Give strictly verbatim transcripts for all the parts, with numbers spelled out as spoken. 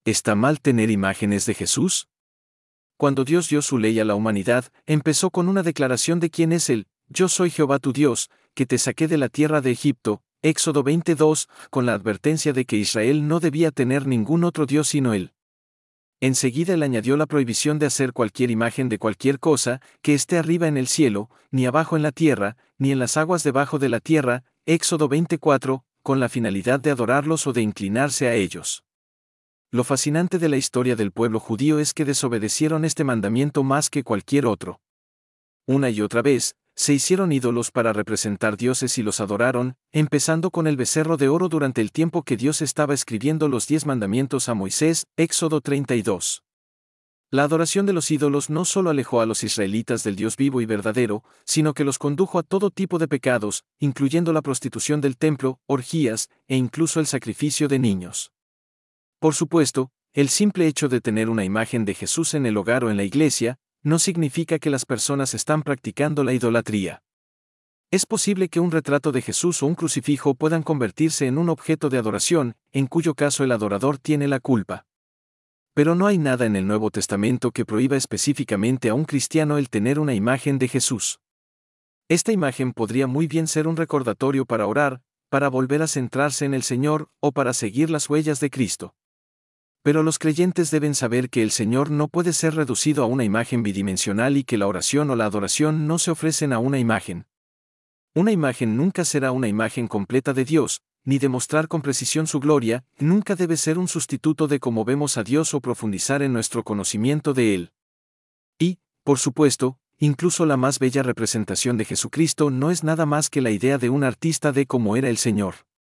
¿Está mal tener imágenes de Jesús? Cuando Dios dio su ley a la humanidad, empezó con una declaración de quién es Él: Yo soy Jehová tu Dios, que te saqué de la tierra de Egipto, Éxodo veintidós, con la advertencia de que Israel no debía tener ningún otro Dios sino Él. Enseguida Él añadió la prohibición de hacer cualquier imagen de cualquier cosa, que esté arriba en el cielo, ni abajo en la tierra, ni en las aguas debajo de la tierra, Éxodo veinticuatro, con la finalidad de adorarlos o de inclinarse a ellos. Lo fascinante de la historia del pueblo judío es que desobedecieron este mandamiento más que cualquier otro. Una y otra vez, se hicieron ídolos para representar dioses y los adoraron, empezando con el becerro de oro durante el tiempo que Dios estaba escribiendo los diez mandamientos a Moisés, Éxodo treinta y dos. La adoración de los ídolos no solo alejó a los israelitas del Dios vivo y verdadero, sino que los condujo a todo tipo de pecados, incluyendo la prostitución del templo, orgías, e incluso el sacrificio de niños. Por supuesto, el simple hecho de tener una imagen de Jesús en el hogar o en la iglesia, no significa que las personas están practicando la idolatría. Es posible que un retrato de Jesús o un crucifijo puedan convertirse en un objeto de adoración, en cuyo caso el adorador tiene la culpa. Pero no hay nada en el Nuevo Testamento que prohíba específicamente a un cristiano el tener una imagen de Jesús. Esta imagen podría muy bien ser un recordatorio para orar, para volver a centrarse en el Señor, o para seguir las huellas de Cristo. Pero los creyentes deben saber que el Señor no puede ser reducido a una imagen bidimensional y que la oración o la adoración no se ofrecen a una imagen. Una imagen nunca será una imagen completa de Dios, ni demostrar con precisión su gloria, nunca debe ser un sustituto de cómo vemos a Dios o profundizar en nuestro conocimiento de Él. Y, por supuesto, incluso la más bella representación de Jesucristo no es nada más que la idea de un artista de cómo era el Señor.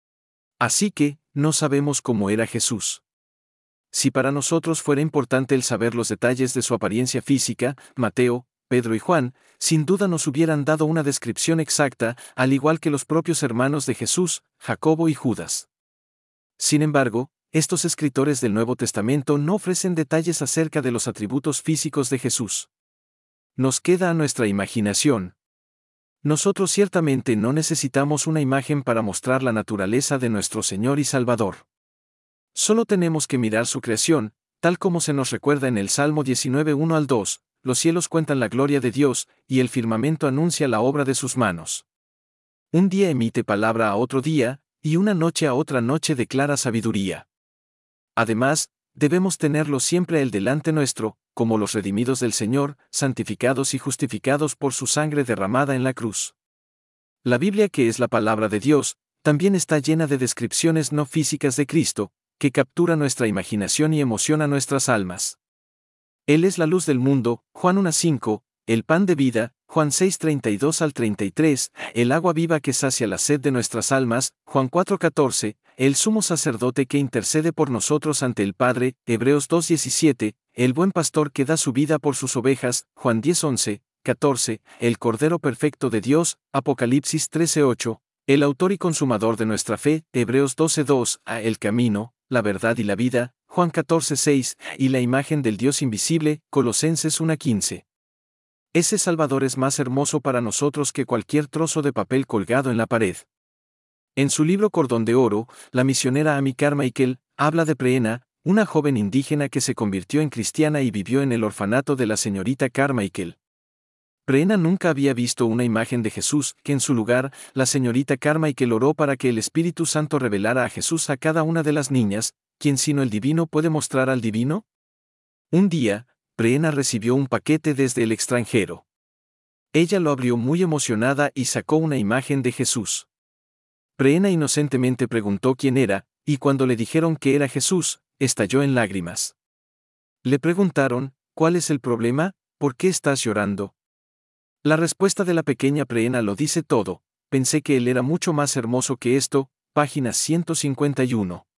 Así que, no sabemos cómo era Jesús. Si para nosotros fuera importante el saber los detalles de su apariencia física, Mateo, Pedro y Juan, sin duda nos hubieran dado una descripción exacta, al igual que los propios hermanos de Jesús, Jacobo y Judas. Sin embargo, estos escritores del Nuevo Testamento no ofrecen detalles acerca de los atributos físicos de Jesús. Nos queda a nuestra imaginación. Nosotros ciertamente no necesitamos una imagen para mostrar la naturaleza de nuestro Señor y Salvador. Solo tenemos que mirar su creación, tal como se nos recuerda en el Salmo diecinueve uno al dos, los cielos cuentan la gloria de Dios, y el firmamento anuncia la obra de sus manos. Un día emite palabra a otro día, y una noche a otra noche declara sabiduría. Además, debemos tenerlo siempre a Él delante nuestro, como los redimidos del Señor, santificados y justificados por su sangre derramada en la cruz. La Biblia, que es la palabra de Dios, también está llena de descripciones no físicas de Cristo, que captura nuestra imaginación y emociona nuestras almas. Él es la luz del mundo, Juan uno cinco, el pan de vida, Juan seis treinta y dos al treinta y tres, el agua viva que sacia la sed de nuestras almas, Juan cuatro catorce, el sumo sacerdote que intercede por nosotros ante el Padre, Hebreos dos diecisiete, el buen pastor que da su vida por sus ovejas, Juan diez once, catorce, el Cordero perfecto de Dios, Apocalipsis trece ocho, el autor y consumador de nuestra fe, Hebreos doce dos, el camino, la verdad y la vida, Juan catorce seis, y la imagen del Dios invisible, Colosenses uno quince. Ese Salvador es más hermoso para nosotros que cualquier trozo de papel colgado en la pared. En su libro Cordón de Oro, la misionera Amy Carmichael habla de Preena, una joven indígena que se convirtió en cristiana y vivió en el orfanato de la señorita Carmichael. Preena nunca había visto una imagen de Jesús, que en su lugar, la señorita Carmichael oró para que el Espíritu Santo revelara a Jesús a cada una de las niñas. ¿Quién sino el divino puede mostrar al divino? Un día, Preena recibió un paquete desde el extranjero. Ella lo abrió muy emocionada y sacó una imagen de Jesús. Preena inocentemente preguntó quién era, y cuando le dijeron que era Jesús, estalló en lágrimas. Le preguntaron, ¿cuál es el problema? ¿Por qué estás llorando? La respuesta de la pequeña Preena lo dice todo: pensé que él era mucho más hermoso que esto, página ciento cincuenta y uno.